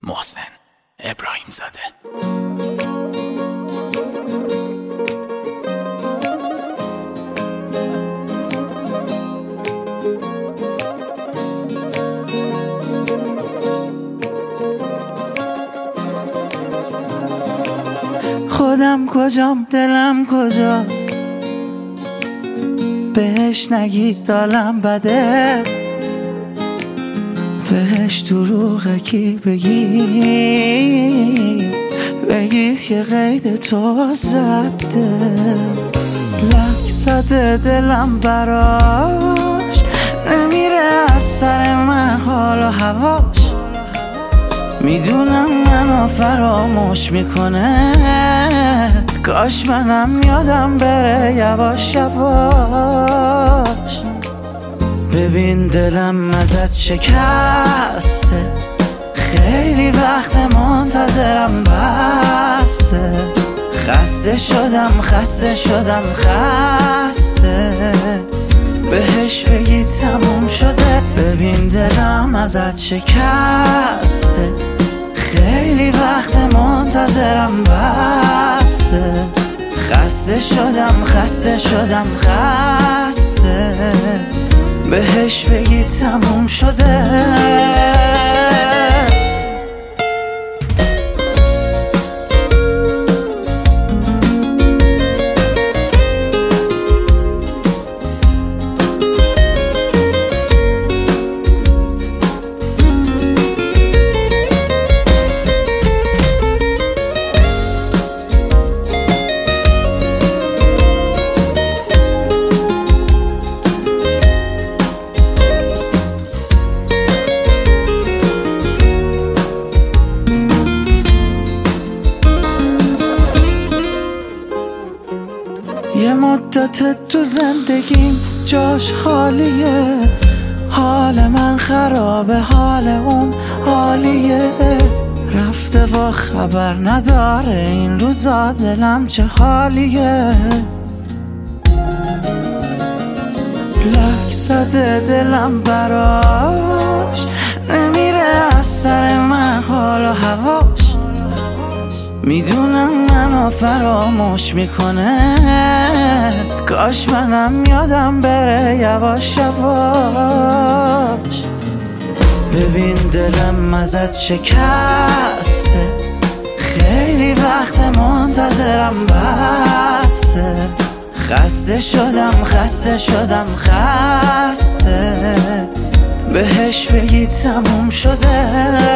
محسن ابراهیم زاده. خودم کجام دلم کجاست، بهش نگید دالم بده، بهش دروغه کی بگید که قید تو زده. لک زده دلم براش، نمیره از سر من حال و هواش، میدونم منو فراموش میکنه، کاش منم یادم بره یواش یواش. ببین دلم ازت شکسته، خیلی وقت منتظرم بسته، خسته شدم خسته، بهش بگی تموم شده. ببین دلم ازت شکسته، خیلی وقت منتظرم بسته، خسته شدم خسته، بهش بگی تموم شده. یه مدت تو زندگیم جاش خالیه، حال من خرابه حال اون عالیه، رفته و خبر نداره این روزا دلم چه حالیه. لک زده دلم براش، نمیره از سر من حال و هواش، میدونم منو فراموش میکنه، کاش منم یادم بره یواش یواش. ببین دلم ازت شکسته، خیلی وقت منتظرم بسته، خسته شدم خسته، بهش بگی تموم شده.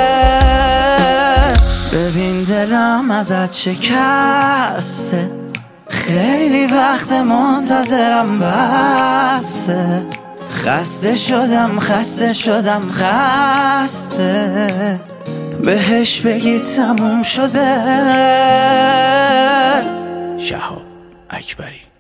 ببین دلم ازت شکسته، خیلی وقت منتظرم بسته، خسته شدم خسته، بهش بگی تموم شده. شهاب اکبری.